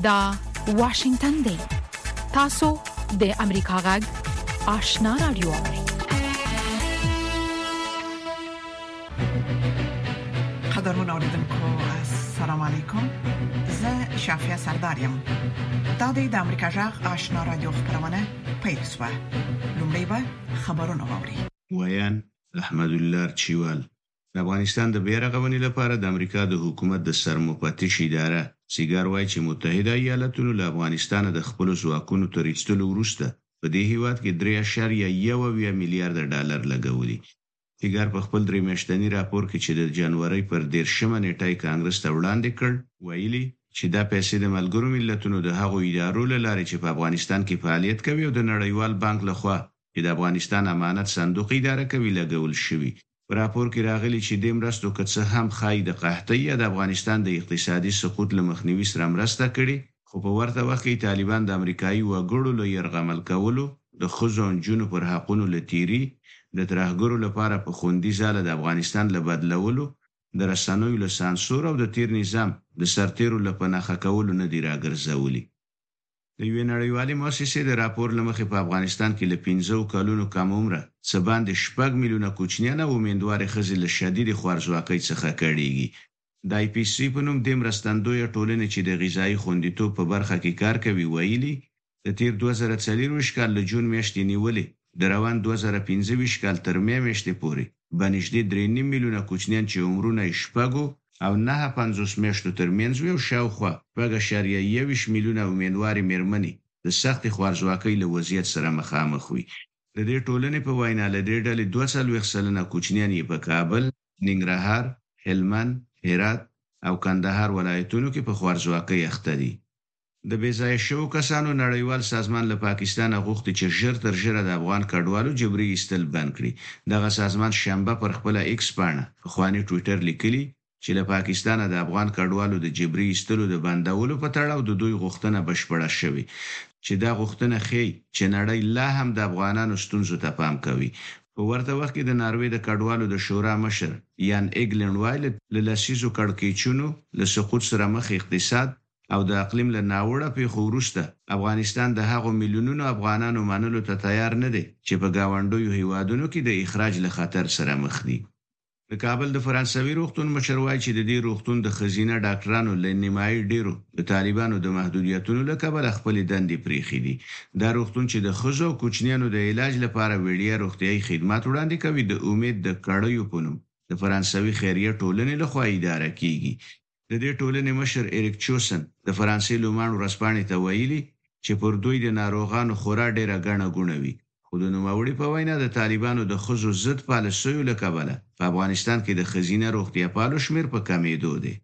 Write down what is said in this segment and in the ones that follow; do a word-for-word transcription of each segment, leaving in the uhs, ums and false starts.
دا واشنگتن دی. تاسو د امریکا غږ آشنا رادیو. قدرمن اوریدونکو السلام علیکم. زه شافیا سردارم. دا د امریکا غږ آشنا رادیو خبرونه پیښه. لومړی به خبرونه واوري. ویان احمد الله چوال. د افغانستان د بیرغونې لپاره د امریکا د حکومت د سرمفتش اداره سیګار وایي چې متحده ایالاتونو له افغانستان د خپل ځواکونو تر ایستلو وروسته په دې هیواد کې درې اعشاریه یو میلیارډ ډالر لګولي. سیګار په خپل درې میاشتنی راپور کې چې د جنوري پر دیرشمه نیټه کانګرس ته وړاندې کړ ویلي چې دا پیسې د ملګرو ملتونو د هغو ادارو له لارې چې په افغانستان کې فعالیت کوي او د نړیوال بانک لخوا چې د افغانستان امانت صندوق اداره کوي لګول شوی. په راپور کې راغلي چې د مرستو که څه هم خای د قحطۍ یا د افغانستان د اقتصادي سقوط له مخنیوي سره مرسته کړي، خو په ورته وخت کې طالبان د امریکایي وګړو له يرغمل کولو د خزو جنونو پر حقونو لتیری د ترهګرو لپاره په خوندي ځاله د افغانستان له بدلولو د رسنوي له سانسور او د تیر نظام د سرتیرو له پناخه کولو نه دی راګرځولي. د یو نړیوالې مؤسسې د راپور لمخې په افغانستان کې له پنځه کلونو کم عمره څه باندې شپږ میلیونه کوچنیان او امیندوارې ښځې له شدید خوارځواکۍ څخه کړيږي. د آی پی سی په نوم د مرستندوی ټولنې چې د غذایی خوندیتوب په برخه کې کار کوي ویلي د تیر دوه زره څلور کال له جون میاشتې نیولې د روان دوه زره پنځه کال تر مې میاشتې پورې بنشدي درې نیم میلیونه کوچنیان چې عمرونه شپږو او نه پنځوس میاشتو ترمنځ وي او شاوخوا شپږ اعشاریه یو میلیونه امیندوارې مېرمنې د سخت خوارځواکۍ له وضعیت سره مخامخ وي. د دې ټولنې په وینا له دې ډلې دوه څلوېښت سلنه کوچنیان یې په کابل، ننګرهار، هلمند، هرات او کندهار ولایتونو کې په خوارځواکۍ اخته دي. د بېځایه شوو کسانو نړیوال سازمان له پاکستان غوښتي چې ژر تر ژره د افغان کډوالو جبري ایستل بند کړي. دغه سازمان شنبه پر خپل ایکس پاڼه په خواني ټوئیټر لیکلي چې له پاکستان د افغان کډوالو د جبري ایستلو د بندولو په تړاو د دوی غوښتنه بشپړه شوې چې دا غوښتنه ښيي چې نړۍ لا هم د افغانانو ستونزو ته پام کوي. په ورته وخت کې د ناروې د کډوالو د شورا مشر یان ایګلند وایل له لسیزو کړکېچونو له سقوط سره مخ اقتصاد او د اقلیم له ناوړه پیښو وروسته افغانستان د هغو میلیونونو افغانانو منلو ته تیار نه دی چې په گاونډیو هیوادونو کې د اخراج له خطر سره مخ دي. د کابل د فرانسوي روغتون مشر وایي چې د دې روغتون د خزینه ډاکټرانو له نیمایي ډیرو د طالبانو د محدودیتونو له کبله خپل دندې پریښې دي. دا روغتون چې د ښځو او کوچنیانو د علاج لپاره وړیا روغتیايي خدمات وړاندې کوي د امید د کړیو په نوم د فرانسوي خیریه ټولنې لخوا اداره کیږي. د دې ټولنې مشر اریک چوسن د فرانسې لومان ورځپاڼې ته ویلي چې پر دوی د ناروغانو خورا ډیره ګڼه ګوڼه وي. خو د نوموړي په وینا د طالبانو د ښځو ضد پالیسیو له کبله په افغانستان کې د ښځینه روغتیا پالو شمیر په کمېدو دی.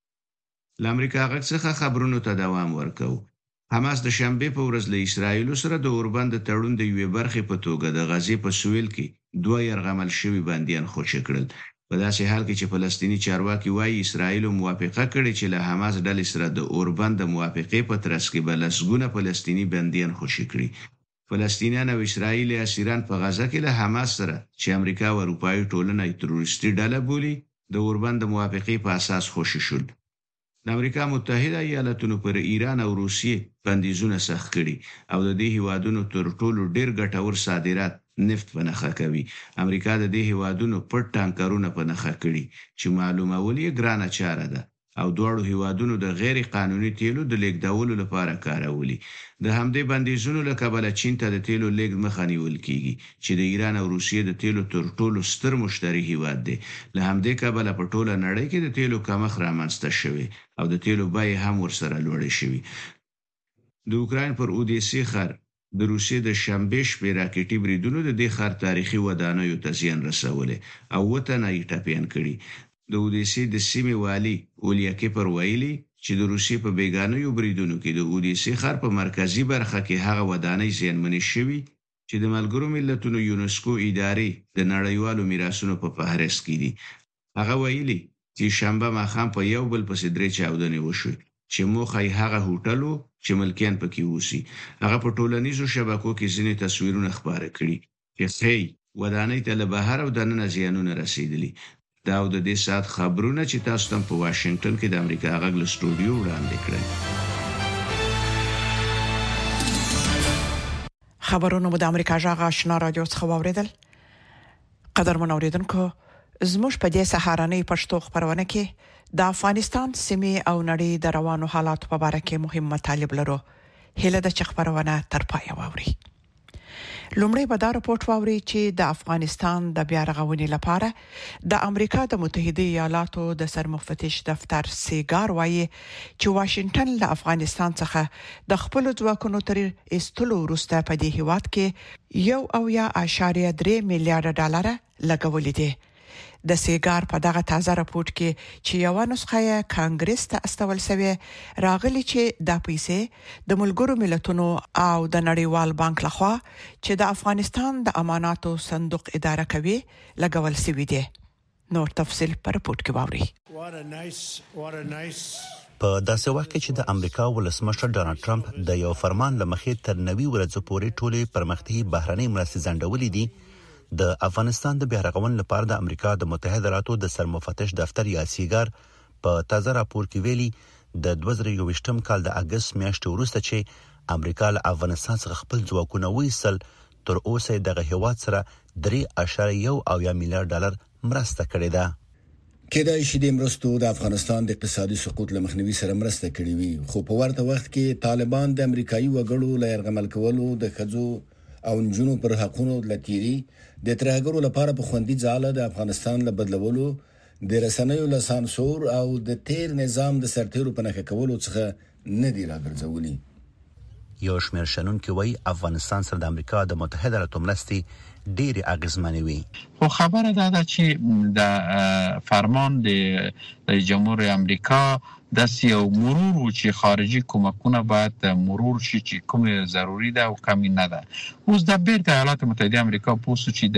له امریکا غږ څخه خبرونو ته دوام ورکوو. حماس د شنبې په ورځ له اسرایلو سره د اوربند د تړون د یوې برخې په توګه د غزې په سویل کې دوه یرغمل شوي بندیان خوشي کړل. په داسې حال کې چې فلسطیني چارواکي وایي اسرایل موافقه کړې چې له حماس ډلې سره د اوربند د موافقې په ترڅ کې به لسګونه فلسطیني بندیان خوشي کړي. فلسطینیان او اسرایلی اسیران په غزه کې له حماس سره چې امریکا او اروپایي ټولنه تروریستي ډله بولي د اوربند د موافقې په اساس خوشي شول. د امریکا متحده ایالاتونو پر ایران او روسیې بندیزونه سخت کړي او د دې هیوادونو تر ټولو ډیر ګټور صادرات نفت په نخښه کوي. امریکا د دې هیوادونو پټ ټانکرونه په نخښه کړي چې معلومول یې ګرانه چاره ده او دواړو هیوادونو د غیر قانوني تیلو د لیږدولو لپاره کارولي. د همدې بندیزونو له کبله چین ته د تیلو لیږد مخه نیول کیږي چې د ایران او روسیې د تیلو تر ټولو ستر مشتري هیواد دی. له همدې کبله په ټوله نړۍ کې د تیلو کمښت رامنځته شوی او د تیلو بیې هم ورسره لوړې شوي. د اوکراین پر اودیسې ښار د روسیې د شنبې شپې راکټي بریدونو د دې ښار تاریخي ودانیو ته زیان رسولی او اووه تنه یې ټپیان کړي. د اودیسې د سیمې والي اولیا کیپر ویلي چې د روسیې په بیګانیو بریدونو کې د اودیسې ښار په مرکزي برخه کې هغه ودانۍ زیانمنې شوي چې د ملګرو ملتونو یونسکو ادارې د نړیوالو میراثونو په فهرست کې دي. هغه ویلي چې شنبه ماښام په یو بل پسې درې چاودنې وشوې چې موخه یې هغه هوټل و چې ملکیان پکې اوسي. هغه په ټولنیزو شبکو کې ځینې تصویرونه خپاره کړي چې ښیي ودانۍ ته له بهر او دننه زیانونه رسیدلي. دا د دې سات خبرونه چې تاسو ته په واشنگټن کې د امریکا غږ له سټوډیو وړاندې کړل. خبرونه مو د امریکا جغ آشنا رادیو څخه واوریدل. قدرمن اوریدونکو، زموږ په دې سهارنۍ پښتو خبرونه کې د افغانستان سیمې او نړۍ د روانو حالات په اړه کې مهم مطالب لرو. هله د خبرونه تر پای واوري. لومړی به دا راپورټ واوري چې د افغانستان د بیا رغونې لپاره د امریکا د متحده ایالاتو د سرمفتش دفتر سیګار وایي چې واشنگټن له افغانستان څخه د خپل ځواکونو تر ایستلو وروسته په دې هیواد کې یو او یا اشاریه درې میلیارډ ډالر لګولې دي. د سیګار په دغه تازه راپورټ کې چې یو نسخه کانګرس ته استول شوی راغلی چې د پیسې د ملګرو ملتونو او د نړیوال بانک لخوا چې د افغانستان د اماناتو صندوق اداره کوي لګول شوی دی. نور تفصيل پر راپورټ کې واوري. په داسې وخت کې چې د امریکا ولسمشر ډانلډ ټرمپ د یو فرمان لمخې تر نوي ورځو پورې ټولې پرمختي بهرنۍ مرستې ځنډولې دي، د افغانستان د بیا رغونې لپاره د امریکا د متحده ایالاتو د سرمفتش دفتر یا سیګار په تازه راپور کې ویلي د دوه زره یوویشتم کال د اگست میاشتې وروسته چې امریکا له افغانستان څخه خپل ځواکونه وایستل، تر اوسه دغه هیواد سره درې اشاریه یو اویا میلیارډ ډالر مرسته کړې ده. کېدای شي د مرستو د افغانستان د اقتصادي سقوط له مخنیوي سره مرسته کړې وي، خو په ورته وخت کې طالبان د امریکایي وګړو له يرغمل کولو د خځو او نجونو پر حقونو لتیری د ترهګرو لپاره په خوندي ځاله د افغانستان له بدلولو د رسنیو له سانسور او د تیر نظام د سرتیرو په نخښه کولو څخه نه دی راګرځولي. یو شمېر شنونکي وایي افغانستان سره د امریکا د متحده ایالاتو مرستې ډېرې اغیزمنې وي. خو خبره دا ده چې د فرمان د جمهور امریکا د سیو مرور چې خارجي کومکونه باید مرور شي چې کوم ضروری ده او کمی نه ده. اوس د بیرته ایالات متحده امریکا پوسو چې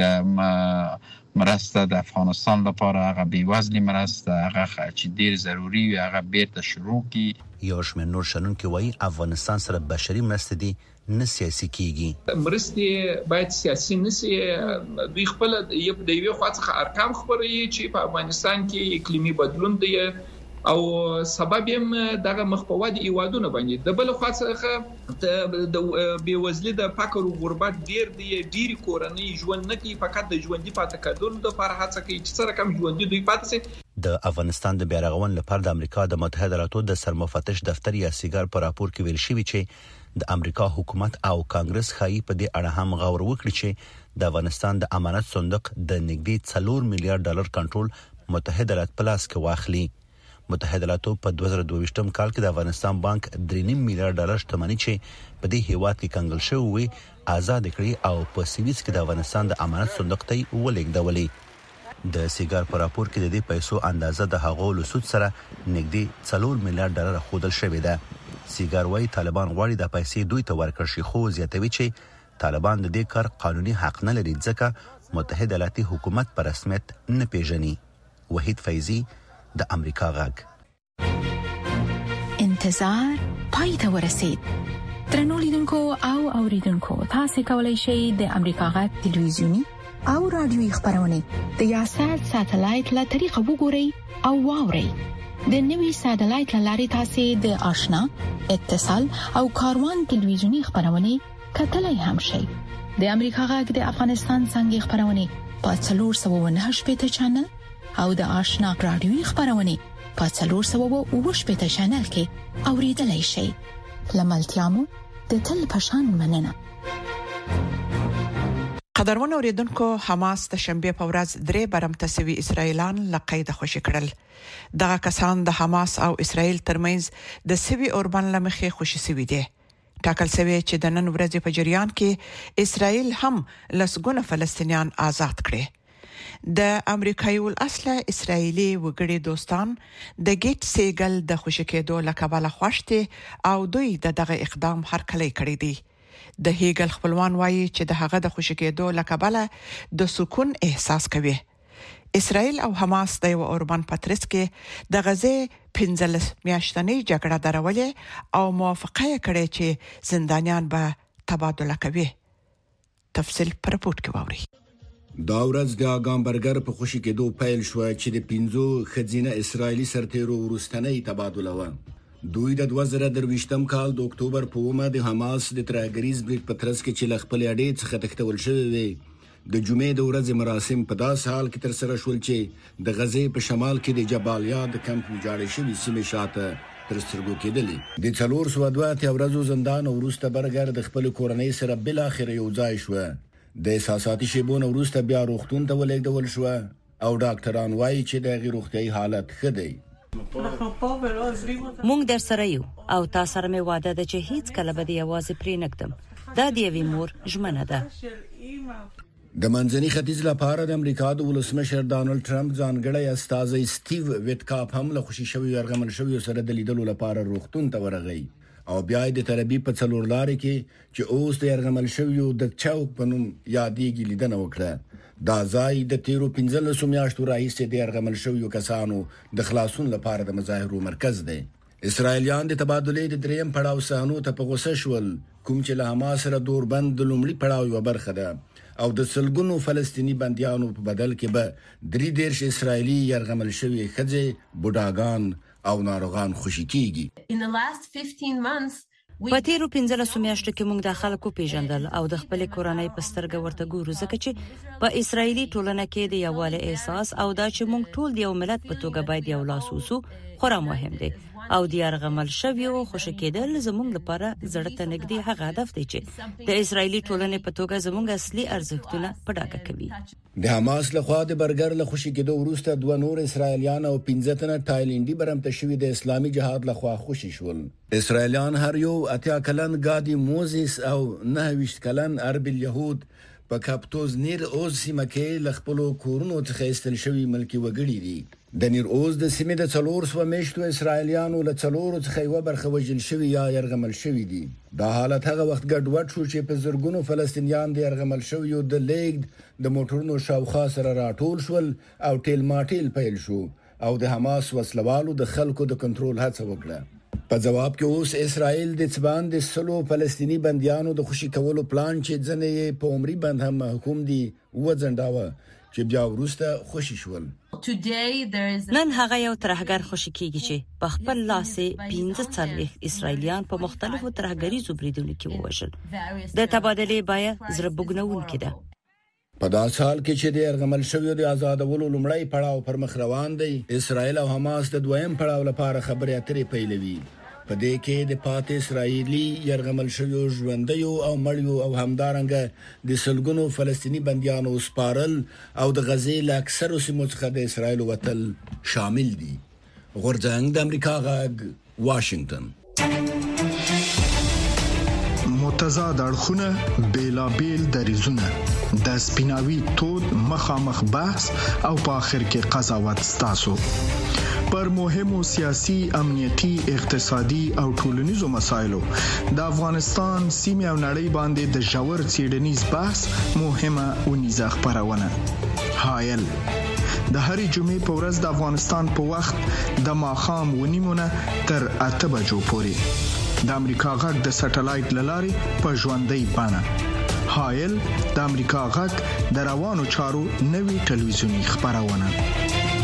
د مرسته د افغانستان لپاره هغه بیوزلي مرسته هغه چې ډیر ضروری وي هغه بیرته شروع کی. یو شمېر نور شنونکي وایي افغانستان سره بشري مرستې دي نه سیاسي کیږي. مرستې باید سیاسي نسی، دوی خپل د یوې خوا څخه ارقام خبري چې په افغانستان کې اقلیمي بدلون دی او سبب یې دغه مخپوادي ایوادونه باندې د بل خوا څخه د بیوزلي د فقر او غربت ډیر دی، ډیر کورنۍ ژوند نه کوي، فقط د ژوندۍ پاتې کېدل د لپاره هڅه کوي چې سره کم ژوندۍ دوی پاتې شي. د افغانستان د بیا رغونې لپاره د امریکا د متحده ایالاتو د سرمفتش دفتر یا سیګار په راپور کې ویل شوی چې د امریکا حکومت او کانګرس خایي په دې اړه هم غور وکړي چې د افغانستان د امانت صندوق د نږدې څلور میلیارډ ډالر کنټرول متحده ایالات پلاس کې واخلي. متحده ایالاتو په دوه زره دوه ویشتم کال کې د افغانستان بانک درې نیم میلیارډ ډالر شتمنۍ چې په دې هیواد کې کنګل شوی وي آزاد کړي او په سویس کې د افغانستان د امانت صندوق ته ولېږدولې. د سیګار په راپور کې د دې پیسو اندازه د هغو لسود سره نږدې څلور میلیارډ ډالر ښودل شوې ده. سیګار وايي طالبان غواړي د پیسې دوی ته ورکړي شي، خو زیاتوي چې طالبان د دې کار قانوني حق نه لري ځکه متحده ایالاتي حکومت په رسمیت نه پیژني. وحید فیضی د امریکا غږ. انتظار پای ته ورسید. درنو لیدونکو او اوریدونکو، تاسو کولی شئ د امریکا غږ ټلویزیونی او رادیوي خبرونه د یاشات ساتلایت له طریقو وګورئ او واورئ. د نوي ساتلایت لارې تاسو د آشنا، اتصال او کاروان ټلویزیونی خبرونه کتلای هم شئ. د امریکا غږ د افغانستان څنګه خبرونه په څلور سوه او نهه شپږ چینل او د آشنا رادیوي خبرونه په څلور سوه او اووه شپږ چینل کې اوریدلای شئ. لملتيامو د تل پشان مننه. قدرمن اوریدونکو، حماس د شنبه په ورځ درې برم تسوي اسرایلان لقید خوشی کړل. دغه کسان د حماس او اسرایل ترمنځ د سوي اوربان لمخې خوشی سوي دي. ټاکل شوی چې د نن ورځې په جریان کې اسرایل هم لسګونه فلسطینیان آزاد کړي. د امریکایي ول اصله اسرایلی وګړي دوستان د ګیټ سیګل د خوشی کېدو لکباله خوشته او دوی د دغه اقدام هرکلی کړی دی. د هیګل خپلوان وایي چې د هغه د خوشی کېدو لکباله د سکون احساس کوي. اسرائیل او حماس د یو اوربان پاتریس کې د غزه پنځلس میاشتنۍ جګړه درولې او موافقه کړې چې زندانیان به تبادله کوي. تفصیل پر راپورټ کې واوري. دا ورځ د اګامبرګر په خوشی کېدو پیل شو چې د پنځو خزینه اسرایلی سرتیرو ورستنۍ تبادله و. دوی د دوه زره درویشتم کال د اکتوبر په اومه د حماس د ترهګریز برید په ترڅ کې چې له خپل اډې څخه تښتول شوی وي د جمعې د ورځې مراسم په داسې حال کې ترسره شول چې د غزې په شمال کې د جبالیا د کمپ ویجاړې شوي سیمې شاته تر سترګو کېدلې. د څلور سوه دوه اتیا ورځو زندان وروسته برګر د خپل کورنۍ سره بل اخر یو ځای شو. د احساساتي شیبونو وروسته بیا روغتون ته ولېږدول شو او ډاکټران وایي چې د غیر روغتیايي حالت ښه دی. مونږ در سره یو او تاسو سره مې وعده ده چې هیڅ کله به یوازې پرې نکدم. دا د یوې مور ژمنه ده. د منځني ختیځ لپاره د امریکا د ولسمشر ډانلډ ټرمپ ځانګړی استازی سټیو ویټکاپ هم له خوشي شوی یرغمل شوی سره د لیدلو لپاره روغتون ته ورغی او بیا د تربی په څلور لارې کې چې اوس د یرغمل شوی د چوک په نوم یادېږي لیدنه وکړه. دا ځای د تیرو پنځلسو میاشتو راهیسې د یرغمل شویو کسانو د خلاصون لپاره د مظاهرو مرکز دی. اسرائیلیان د تبادلې د دریم پړاو صحنو ته په غوسه شول کوم چې له حماس سره دوربند د لومړي پړاو یو برخه ده او د سلګونو فلسطینی بنديانو په بدل کې به درې دیرش اسرایلی یرغمل شوی ښځې بوډاګان او ناروغان خوشی کیږي. په تیرو پنځلسو میاشتو کې موږ د خلکو پیژندل او د خپل کورنۍ په سترګه ورته ګورو ځکه چې په اسرایلی ټولنه کې د یووالي احساس او دا چې موږ ټول د یو ملت په توګه باید یو لاس وسو خورا مهم دی او د یرغمل شویو خوشی کېدل زموږ لپاره زړه ته نږدې هغه هدف دی چې د اسرایلی ټولنې په توګه زموږ اصلي ارزښتونه په ډاګه کوي. د حماس لخوا د برګر له خوشی کېدو وروسته دوه نور اسرایلیان او پنځه تنه تایلندي برمته شوی د اسلامي جهاد لخوا خوشی شول. اسرایلیان هر یو اتیا کلن ګادي موزیس او نه ویشت کلن اربل يهود په کاپتوز نیر اوز سیمه کې لخپلو کورونو څخه ایستل شوی ملکی وګړي دي. د نیر اوز د سیمې د څلور سوه میشتو اسرایلیانو له څلورو څخه یو برخه وژل شوی یا یرغمل شوی دي. دا حالت هغه وخت ګډوډ شو چې په زرګونو فلسطینیان د یرغمل شویو د لیګ د موټرونو شاوخوا سره راټول شول او ټیل ماټیل پیل شو او د حماس وسلوالو د خلکو د کنټرول هڅه وکړه. په جواب کې اوس اسرائیل د څبان د سلو فلسطینی بنديانو د خوشی کولو پلان چې ځنې په عمرې بند هم محکوم دي وځنډاوه چې بیا وروسته خوشی شول. نن هغه یو ترهګر خوشی کیږي چې په خپل لاسه پنځه څلوېښت اسرایلیان په مختلفو ترهګریزو بریدونو کې ووژل. د تبادلې بیا زړه بوګنونکې ده. په داسې حال کې چې د یرغمل شویو د آزادولو لومړی پړاو پر مخ روان دی اسرائیل او حماس د دویم پړاو لپاره خبرې اترې پیلوي. په دې کې د پاتې اسرایلی یرغمل شویو ژوندیو او مړیو او همدارنګه د سلګونو فلسطینی بنديانو سپارل او د غزې له اکثرو سیمو څخه د اسرایل وتل شامل دي. غورځنګ د امریکا غږ واشنگټن. متضاد اړخونه بیلابیل دریزونه د سپیناوي تود مخامخ بحث او په اخر کې قضاوت ستاسو پر مهمو سیاسي امنیتي اقتصادي او ټولنیزو مسایلو د افغانستان سیمه او نړۍ باندې د ژور څېړنیز بحث مهمه ونیزه خبرونه هایل د هرې جمعې په ورځ د افغانستان په وخت د ماښام ونیمونه تر اته بجو پورې د امریکا غږ د سټلایټ لارې په ژوندۍ بڼه هایل د امریکا غږ د روانو چارو نوي ټلویزیونی خبرونه.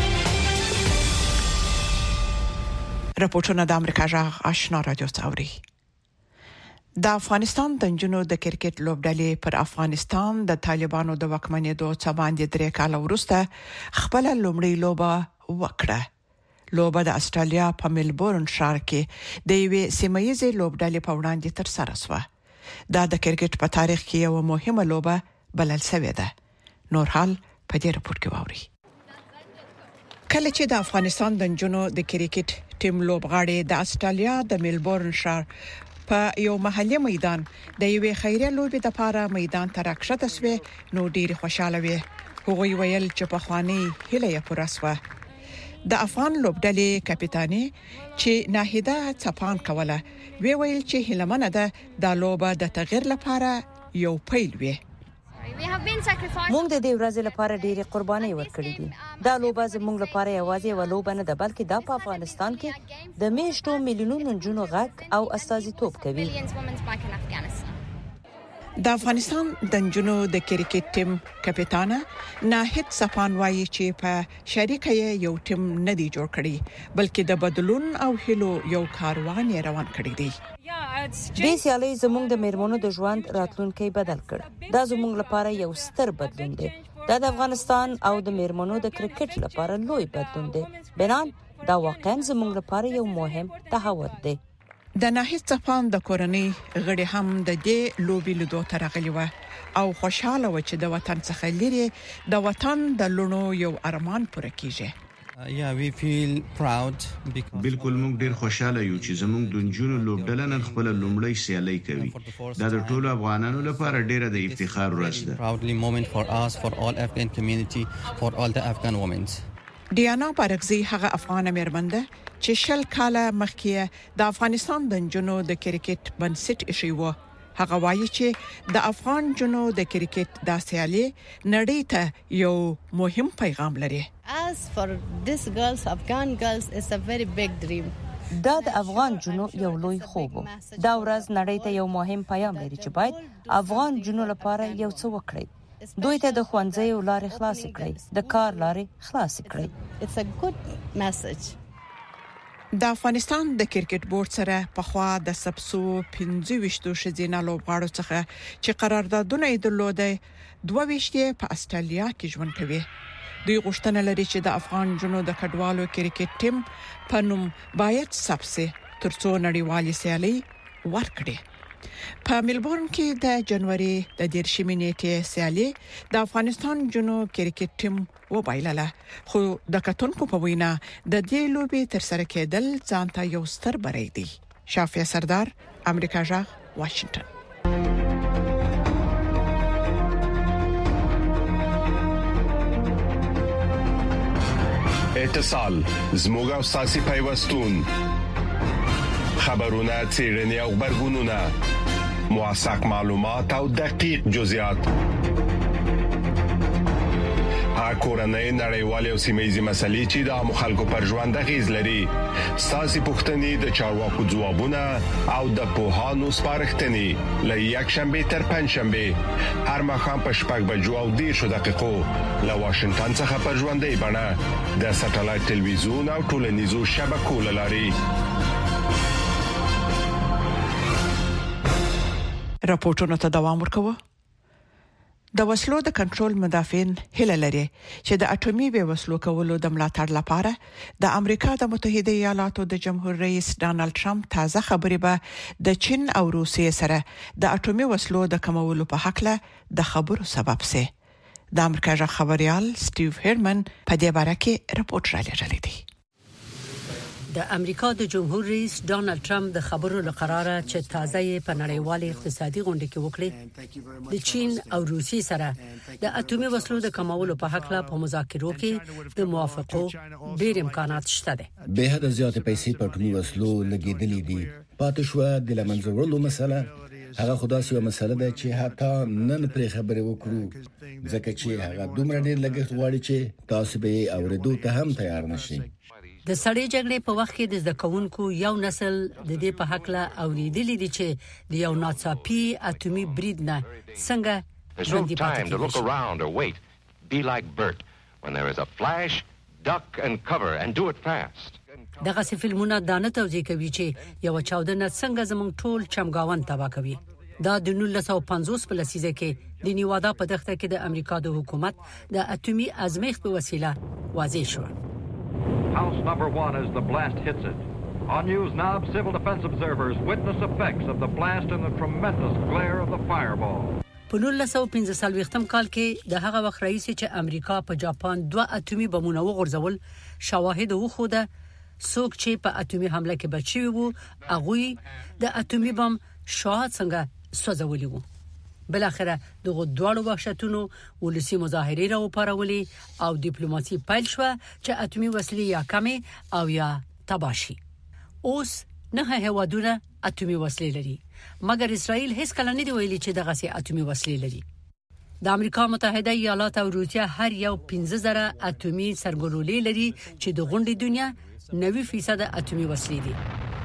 راپورټونه د امریکا جغ آشنا رادیو څوري. د افغانستان د جنونو د کرکټ لوبډلې پر افغانستان د طالبانو د وکمنېدو څخه باندې درې کال وروسته خپل لومړی لوبه وکړه. لوبه د استرالیا په ملبورن ښار کې د یوې سیمایي لوبډلې په وړاندې تر سره شوه. دا د کرکټ په تاریخ کې یو مهمه لوبه بلل شوې ده. نور حال په دې راپور کې واوري. کله چې د افغانستان د جنونو د کرکټ ټیم لوبغاړي د استرالیا د ملبورن ښار په یو محلي میدان د یوې خیریه لوبې لپاره میدان ته راکښته شوه نو ډېر خوشاله وي. هغوی ویل چې په خواني هله یې پوره شوه. د افغان لوبډلې کپټاني چې ناهیده چپان کوله وی ویل چې هلمنه ده د لوبه د تغییر لپاره یو پیل وي. موږ د دې ورځې لپاره ډېرې قربانۍ ورکړې دي. دا لوبه زموږ لپاره یوازې یو لوبه نه ده بلکې دا په افغانستان کې د میشتو میلیونونو جنونو غږ او استازیتوب کوي. د افغانستان د جنو د کرکټ ټیم کپټان ناهید صفان وایي چې په شریکه یو ټیم نه دی جوړ کړی بلکې د بدلون او هلو یو کاروان روان کړی دی. د سیالي زموږ د میرمنو د ژوند راتلونکي بدل کړ. دا زموږ لپاره یو ستر بدلون دی. دا د افغانستان او د میرمنو د کرکټ لپاره لوی بدلون دی. بنان دا واقعا زموږ لپاره یو مهم تحول دی. د ناهید صفان د کورنۍ غړي هم د دې لوبي لیدو ته راغلي و او خوشاله و چې د وطن څخه لري د وطن د لونو یو ارمان پوره کیږي. Yeah, we feel proud because بالکل موږ ډیر خوشاله یو چې زموږ د نجونو لوبډله نن خپل لومړی سیالي کوي. دا د ټولو افغانانو لپاره ډیره د افتخار ورځ ده. proudly moment for us, for all Afghan community, for all the Afghan women. ډیانا بارګزی هغه افغان مېرمنده چې شل کاله مخکې د افغانستان د جنو د کرکټ بنسټ ایښی و. هغه وایي چې د افغان جنو د کرکټ د سیالي نړۍ ته یو مهم پیغام لري. As for this girls, Afghan girls, is a very big dream. دا د افغان جنو یو لوی خوب. دا ورځ نړۍ ته یو مهم پیغام لري چې باید افغان جنو لپاره یو څه وکړي. دوی ته د خوانځي لارې خلاص کړي، د کار لارې خلاص کړي. It's a good message. د افغانستان د کرکټ بورډ سره په خوا د سبسو پنځه ویشتو شزینه لوبغاړو څخه چې قراردادونه یې درلودې دوه ویشتې په استرالیا کې ژوند کوي. دوی غوښتنه لري چې د افغان جنو د کډوالو کرکټ ټیم په نوم باید سبسه ترڅو نړیوالې سیالي ورکړي. په ملبورن کې د جنوري د دیرشمې نیټې سیالي د افغانستان جنو کرکټ ټیم وبایلله، خو د کتونکو په وینا د دې لوبي تر سره کېدل ځانته یو ستر بری دی. شافیا سردار، امریکا جغ، واشنگټن. اتصال زموږ او ساسي پیوستون خبرونه چیرنی او خبرګونونه موثق معلومات او دقیق جزئیات هر کورنۍ نړیوالې او سیمه‌یزې مسلې چې د مخالکو پر ژوند غیز لري ساسي پښتنې د چارواکو ځوابونه او د پوهانو سپارښتنې لې یک شنبه تر پنځ شنبه هر مخام په شپږ بجو او دیرشو دقیقو له واشنگټن څخه پر ژوندۍ بڼه د ساتلایت ټلویزیون او ټولنیزو شبکو لاري. راپورټونو ته دوام ورکوه. د وسلو د کنټرول مدافعین هله لري چې د اټومي بې وسلو کولو د ملاتړ لپاره د امریکا د متحده ایالاتو د جمهور رئیس ډانلډ ټرمپ تازه خبرې به د چین او روسیې سره د اټومي وسلو د کمولو په حق له د خبرو سبب سي. د امریکا ژغ خبريال سټیو هرمن په دې باره کې راپورټ را لېږلی دی. د امریکا د جمهور رئیس ډانلډ ټرمپ د خبرو لقراره چې تازه په نړیوال اقتصادي غونډه کې وکړي د چین او روسیې سره د اټومي وسلو د کمولو په حق له په مذاکرو کې د موافقو ډېر امکانات شته دي. به حد زیات پیسې په اټومي وسلو لګیدلې دي. پاتې شو د لمنځورلو مسله هغه خداسي یو مسله ده چې حتی نن پر خبرې وکړو ځکه چې هغه دومره ډېر لګښت غواړي چې تاسو به اوریدو ته هم تیار نشئ. د سړې جګړې په وخت کې د زده کوونکو یو نسل د دې په حق له اوریدلې دي چې د یو ناڅاپي اټومي برید نه څنګه ژوندۍ پاتې کیږي. Be like Bert when there is a flash, duck and cover and do it fast. دغه فلمونه دانه توضیح کوي چې یو چاودنه څنګه زموږ ټول چمګاون تباہ کوي. دا د نولس سوه پنځوس په لسیزه کې د نیوادا په دښته کې د امریکا د حکومت د اټومي ازمایښت په وسیله واضح شو. House number one as the blast hits it. On News Knob, civil defense observers witness effects of the blast and the tremendous glare of the fireball. په نولس سوه پنځه څلوېښتم کال کې د هغه وخت رئیس چې امریکا په جاپان دوه اټومي بمونه وغورځول شواهد وښوده څوک چې په اټومي حمله کې بچي وو هغه د اټومي بم شاهد څنګه سوځولي وو. بل اخره دغه دواړو وحشتونو ولسی مظاهره را وپارولې او ډیپلوماسي پیل شو چې اټومي وسلې یا کمې او یا تباشي. اوس نه هیوادونه اټومي وسلې لري مګر اسرائیل هیڅ کله نه دی ویلي چې دغه سي اټومي وسلې لري. د امریکا متحده ایالات او روسیا هر یو پنځه زره اټومي سرګرولې لري چې د غونډې دنیا نوي فیصد اټومي وسلې دي.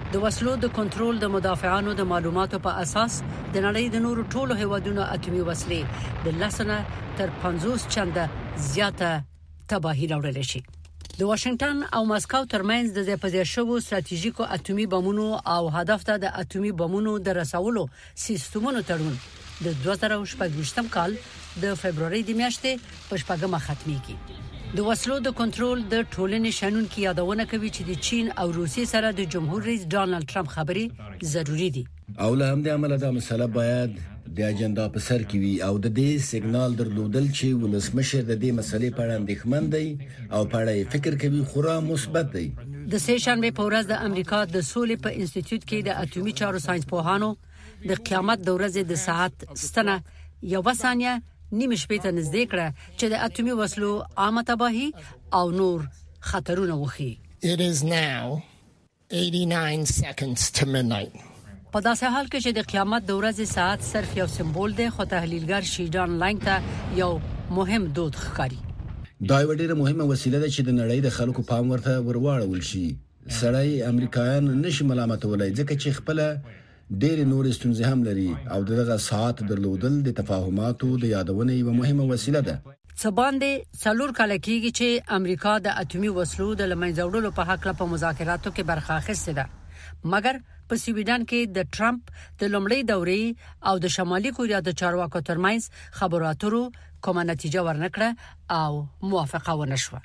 د وسلو د کنټرول د مدافعانو د معلوماتو په اساس د نړۍ د نورو ټولو هیوادونو اټومي وسلې د لسنه تر پنځوس چنده زیاته تباهي راوړل شي. د واشنگټن او مسکو ترمنځ د ځپځای شوو ستراتیژیکو اټومي بمونو او هدف ته د اټومي بمونو د رسولو سیستمونو تړون د دوه زره شپږ کال د فبرवरी د میاشتې په شپږمه ختميږي. د وسلو د کنټرول د ټولنې شنونکو یادونه کوي چې د چین او روسیې سره د جمهور رئیس ډانلډ ټرمپ خبرې ضروری دي. او له همدې عمله د مسله باید د اجنډا په سر کې وي او د دې سیګنال درلودل چې ولسمشر د دې مسلې په اړه اندېښمن دی او په اړه فکر کوي خورا مثبت دی. د سه شنبه په ورځ د امریکا د سولې په انسټیټیوټ کې د اټومي چارو ساينس پوهانو د قیامت د ورځې د ساعت ستنه یو ثانیه نیمه شپې ته نږدې کړه چې د اټومي وسلو عامه تباهي او نور خطرونه وخی. It is now eighty-nine seconds to midnight. په داسې حال کې چې د قیامت د ورځې ساعت صرف یو سمبول دی، خو تحلیلګر شیډان لانګ ته یو مهم دود ښکاري. دا یو ډېر مهمه وسیله ده چې د نړۍ د خلکو پام ورته ورواړول شي. سړی امریکایان نشي ملامتولای ځکه چې خپل ډېر نور ستونزې هم لري او دغه ساعت درلودل د تفاهماتو د یادونې یو مهمه وسیله ده. څه باندې څلور کال کېږي چې امریکا د اټومي وسلو د لمنځه وړلو په حق په مذاکراتو کې برخه اخیسته ده، مګر په سویډن کې د ټرمپ د لومړۍ دورې او د شمالي کوریا د چارواکو ترمنځ خبرو اترو کومه نتیجه ورنکړه او موافقه ونه شوه.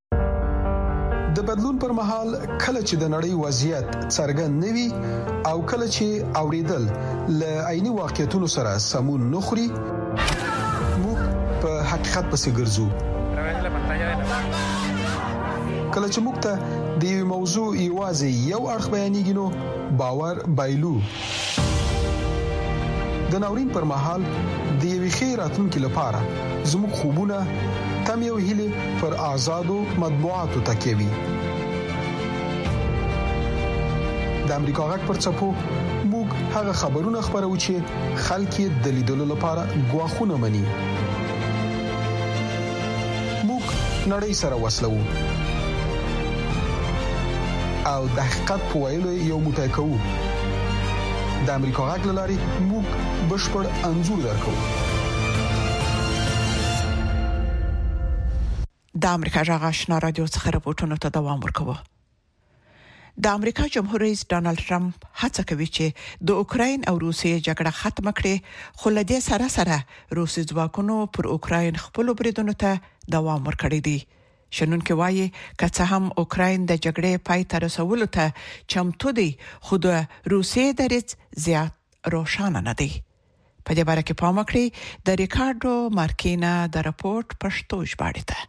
د بدلون پر مهال کله چې د نړۍ وضعیت څرګند نوي او کله چې اوریدل ل عیني واقعیتونو سره سمون نخري، موږ په حقیقت پسې ګرځو. کله چې موږ ته د یو موضوع ایوازي یو اړخ بیانېږي نو باور بایلو. د ناورین پر مهال د یو خیراتونکو لپاره زموږ خوبونه تم یو هیله پر آزادو مطبوعاتو تکوي. د امریکا غږ پر چپو موږ هغه خبرونه خبرو چې خلک د لیدلو لپاره غواخونه مني. موږ نړۍ سره وسلو او د حقیقت په ویلو یو متکو. د امریکا غږ لاري موږ بشپړ انزور درکو. د امریکا غږ آشنا رادیو څخه راپورټونه ته دوام ورکوي. د امریکا جمهور رئیس ډانلډ ټرمپ هڅه کوي چې د اوکراین او روسیې جګړه ختم کړي، خو له دې سره سره روسي ځواکونو پر اوکراین خپل بریدونو ته دوام ورکړی دی. شنونکو وایي که څه هم اوکراین د جګړې پای ته رسولو ته چمتو دی، خو د روسیې دریځ زیات روښانه نه دی. په دې باره کې پام وکړئ. د ریکارډو مارکینا د راپورټ پښتو ژباړه ده.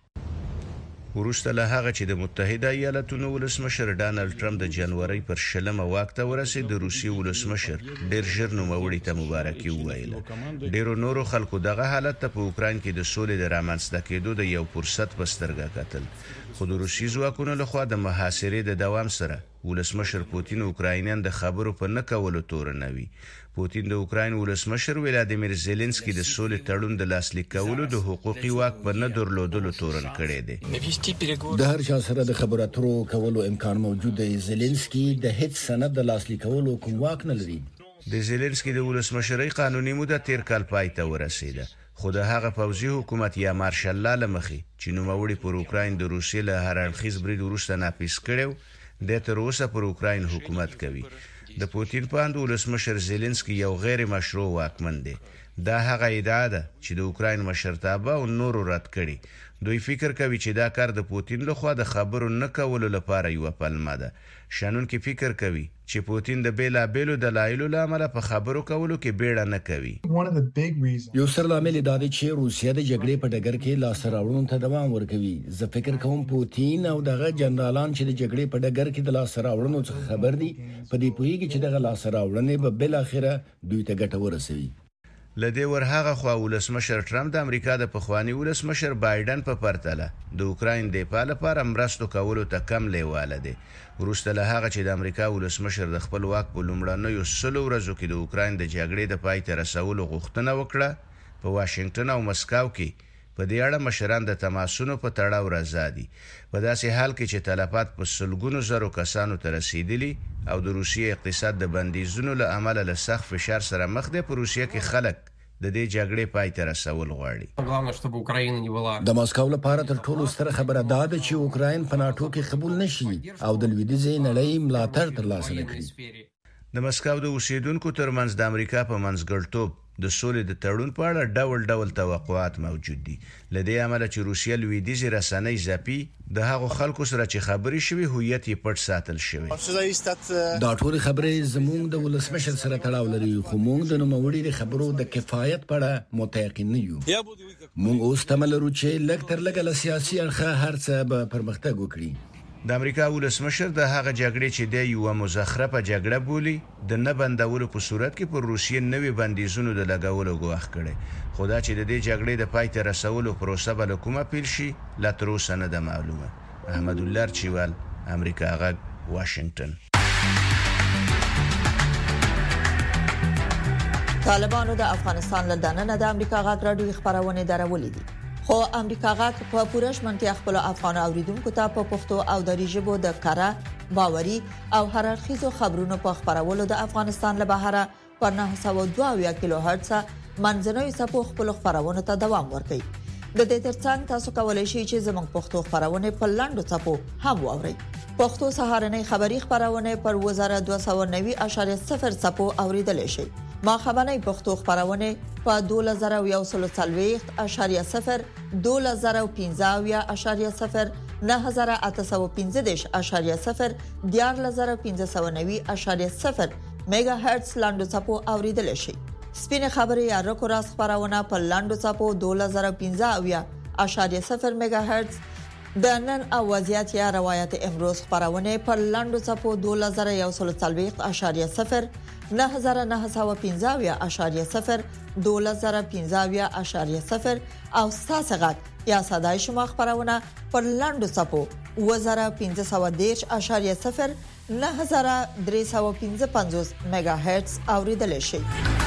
وروسته له هغه چې د متحده ایالاتونو ولسمشر ډانلډ ټرمپ د جنوري پر شلمه واک ته ورسید، د روسي ولسمشر ډیر ژر نوموړي ته مبارکي وویل. ډیرو نورو خلکو دغه حالت ته په اوکراین کې د سولې د رامنځته کېدو د یو فرصت په سترګه کتل، خو د روسي ځواکونو لخوا د محاصرې د دوام سره ولسمشر پوتین اوکراینیان د خبرو په نه کولو تور نه وي. پوتین د اوکراین ولسمشر ولادیمیر زيلنسکي د سولې تړون د لاسلیک کولو د حقوقي واک په نه درلودلو تورن کړی دی. د هر چا سره د خبرو اترو کولو امکان موجود دی. زيلنسکي د هیڅ سند د لاسلیک کولو کوم واک نه لري. د زيلنسکي د ولسمشرۍ قانوني موده تیر کال پای ته ورسیده، خو د هغه پوځي حکومت یا مارشال لا لمخي چې نوموړي پر اوکراین د روسیې له هر اړخیز برید وروسته ناپیس کړو، د تر اوسه پر اوکراین حکومت کوي. د پوتین په اند ولسمشر زيلنسکي یو غیر مشروع واکمن دی. دا هغه ادعا ده چې د اوکراین مشرتابه او نورو رد کړي. دوی فکر کوي چې دا کار د پوتین لخوا د خبرو نه کولو لپاره یو پلمه ده. شانونکي فکر کوي چې پوتین د بیلا بیلو دلایلو لامل په خبرو کولو کې بیړه نه کوي. یو سر لامل دا دی چې روسیا د جګړې په ډګر کې لاس راوړونو ته دوام ورکوي. زه فکر کوم پوتین او دغه جنرالان چې د جګړې په ډګر کې د لاس راوړونو څخه خبر دي، په دې پوهیږي چې دغه لاس راوړنې به بل اخره دوی ته ګټه ورسوي. لدې ورهغه خو ولسمشر ټرمپ د امریکا د پخوانی ولسمشر بایدن په پرتله د اوکراین د پاله لپاره مرستو کولو ته کم لیواله دي. وروسته له هغه چې د امریکا ولسمشر د خپل واک په لومړنیو سلو ورځو کې د اوکراین د جګړې د پای ته رسولو غوښتنه وکړه، په واشنگټن او مسکو کې په دې اړه مشران د تماسونو په تړاو راځي په داسې حال کې چې تلفات په سلګونو زرو کسانو ته رسیدلي او د روسیې اقتصاد د بندیزونو له امله له سخت فشار سره مخ دی په روسیې کې خلک د دې جګړې پای ته رسول غواړي د ماسکو لپاره تر ټولو ستره خبره دا ده چې اوکراین په ناتو کې قبول نشي او د لویدیځ نړۍ ملاتړ ترلاسه کړي. د مسکو د اوسیدونکو ترمنځ د امریکا په منځګړتوب د سولې د تړون په اړه ډول ډول توقعات موجود دي. لدې عمله چې روسیا لویدیځ رسنۍ ځپي د هغو خلکو سره چې خبري شوی هویت یې پټ ساتل شوی. دا ټول خبرې زموږ د ولسمشر سره تړاو لري خو موږ د نوموړي خبرو د کفایت په اړه متيقن نه یو. موږ اوس تمل لرو چې لږ تر لږه له سیاسي اړخه هرڅه به پرمختګ وکړي. د امریکا ولسمشر د هغه جګړې چې د یو مزخرفه جګړه بولی د نه بندولو په صورت کې پر روسیې نوې بندیزونو د لګولو غواخ کړي. خو دا چې د دې جګړې د پای ته رسولو پروسه بل کومه پیل شي لا تر اوسه نه ده معلومه. احمد الله چوال، امریکا غږ، واشنگټن. طالبانو د افغانستان له دننه د امریکا غږ راډیو خبرونه درولې دي. خو امریکا غږ په پوره شمنتیا خپل افغان اوریدونکو ته په پښتو او دری ژبه د کارا باوري او هررخیزو خبرونو په خبرولو د افغانستان له بهره پر نه سوه دوه اویا کیلو هرتز منځنوي سپو خپل خبرونه ته دوام ورکړي. د دې ترڅنګ تاسو کولی شئ چې زموږ پښتو خبرونه په لاندو سپو هم واورئ. پښتو سهارنۍ خبری خبرونه پر وزاره دوه سوه نوي اعشاریه صفر سپو اوریدل شي. ما خبرنۍ پښتو خبرونه په دوه زره یو سل څلوېښت اعشاریه صفر دوه زره پنځه اویا اعشاریه صفر نه زره اته سوه پنځه دېرش اعشاریه صفر دیار زره پنځه سوه نوي اعشاریه صفر میگا هرتز لاندو چپو اوریدل شي. سپینه خبري یا رکو راس خبرونه په لاندو چپو دوه زره پنځه اویا اعشاریه صفر میگا هرتز د نن اوازيات یا روایت امروز خبرونه په لاندو چپو دوه زره یو سل څلوېښت اعشاریه صفر نه زره نه سوه پنځه اویا اعشاریه صفر دوه زره پنځه اویا اعشاریه صفر او ساسغت یا صداي شما خبرونه پر لاندو چپو و زره پنځه سوه دېرش اعشاریه صفر نه زره درې سوه پنځه پنځوس میگا هرتز اوریدل شي.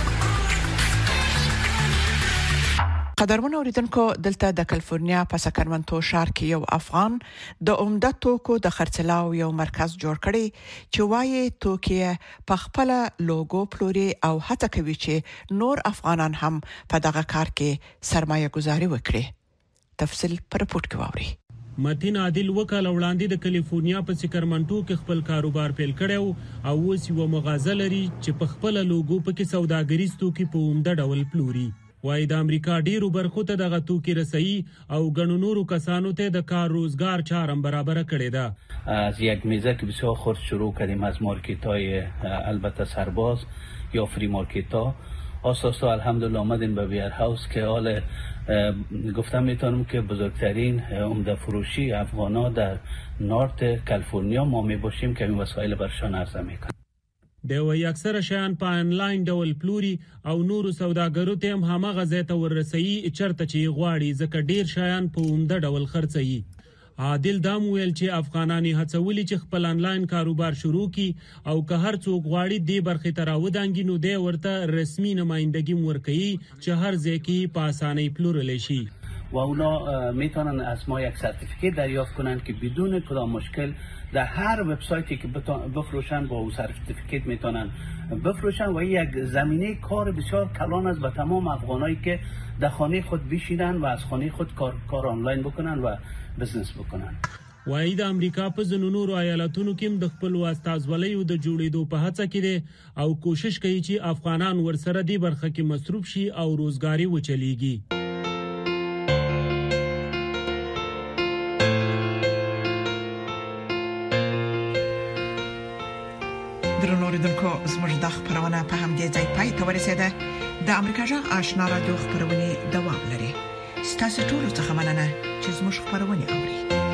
قدرمن اوریدونکو دلته د کالیفورنیا په ساکرامنټو ښار کې یو افغان د عمده توکو د خرڅلاو یو مرکز جوړ کړي چې وايي توکي په خپل لوګو پلوري او هڅه کوي چې نور افغانان هم په دغه کار کې سرمایه گذاري وکړي. تفصیل پر رپورت کې واوري. متین عادل وکاله وړاندې د کالیفورنیا په ساکرامنټو کې خپل کاروبار پیل کړو او اوس یو مغازه لري چې په خپل لوګو په کې سوداګریز توکي په عمده ډول پلوري. وای د امریکا ډیرو برخو ته دغه توکي رسي او ګڼو نورو کسانو ته د کار روزگار چارم برابر کړي ده. از یک میزه که بسیار خرد شروع کردیم از مارکت های البته سرباز یا فری مارکت ها آساسا الحمدلله آمدیم به ویر هاوس که حال گفتم میتونم که بزرگترین عمده فروشی افغانا در نارت کالیفرنیا ما می باشیم که این وسایل برشان عرضه میکنم. د وی اکثره شیان په انلاین ډول پلوري او نورو سوداګرو ته هم هغه ځای ته ورسوي چرته چې غواړي ځکه ډیر شیان په عمده ډول خرڅوي. عادل دام ویل چې افغانانی هڅولي چې خپل انلاین کاروبار شروع کړي او که هر څوک غواړي دې برخې ته راودانګي نو دی ورته رسمي نمائندګي ورکوي چې هر ځای کې په اسانۍ پلورل شي. و اونا میتونن از ما یک سرتیفیکیت دریافت کنن که بدون کدام مشکل در هر وبسایتی که بفروشن با اون سرتیفیکیت میتونن بفروشن و یک زمینه کار بسیار کلان است به تمام افغانایی که در خانه خود بشینن و از خانه خود کار, کار آنلاین بکنن و بزنس بکنن. وای د امریکا په ځینو نورو ایالتونو کې د خپل واستازولۍ او د جوړېدو په هڅه کې دي او کوشش کوي چې افغانان ورسره دی برخه کې مصروف شي او روزګاری وچلېږي. درنو اوریدونکو زموږ د خبرونه په همدې ځای پای ته ورسېده. د امریکا جغ آشنا رادیو خبرونه دوام لري. ستاسو ټول څه مننه چې زموږ خبرونه اوري.